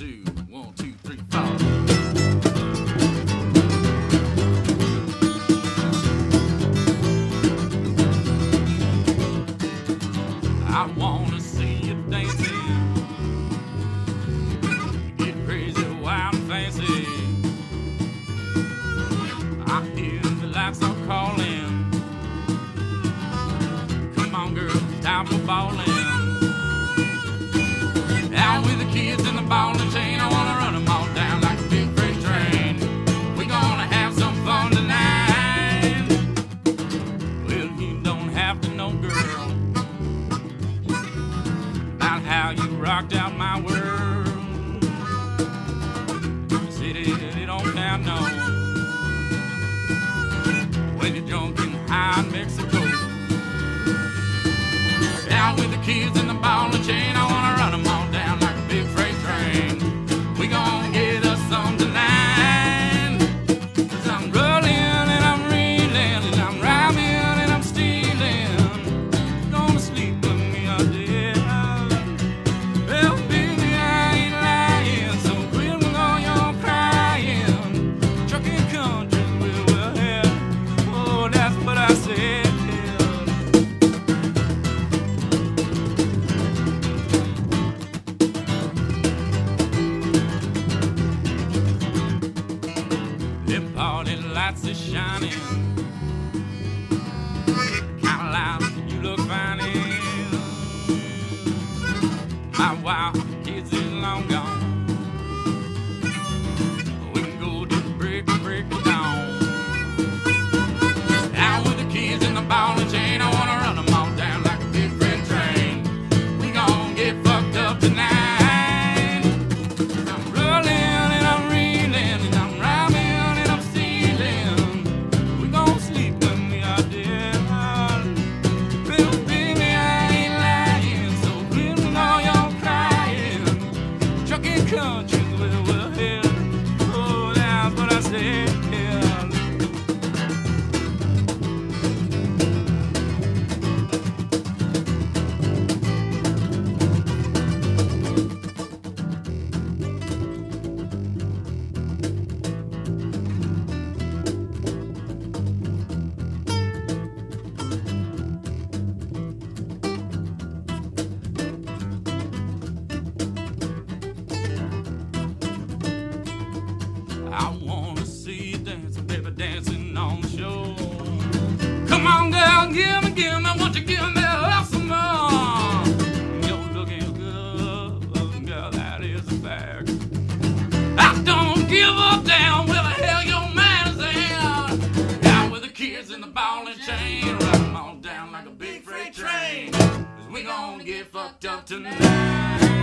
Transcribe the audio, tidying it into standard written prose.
two, 1, 2, 3, 4. I wanna see you dancing, get crazy, wild and fancy. I hear the lights are calling. Come on, girl, time for ballin'. Out with the kids in the ball and chain. I wanna run them all down like a big freight train. We gonna have some fun tonight. Well, you don't have to know, girl, about how you rocked out my world. City, it don't count, no. When you're drunk and high in Mexico. Out with the kids in the ball and chain. I wanna run them all down like a big freight train. We gon' get us some tonight. 'Cause I'm rolling and I'm reeling and I'm robbing and I'm stealing. Gonna sleep with me all day. Well, baby, I ain't lying, so quit with all your crying. Trucking country where we're headed. Oh, that's what I said. Party lights are shining, kinda loud, you look fine. My wife, kids is long gone. We can go to the break of dawn. Out with the kids in the ball and chain. I wanna run them all down like a big freight train. We gon' get fucked up tonight. I'm rolling and I'm reeling and I'm robbing. Country where we're headed. Oh, that's what I said. I wanna see you dancing, baby, dancing on the shore. Come on, girl, give me, won't you give me some more? You're looking good, girl, that is a fact. I don't give a damn where the hell your man is at. Out with the kids in the ball and chain. Ride them all down like a big freight train. 'Cause we gon' get fucked up tonight.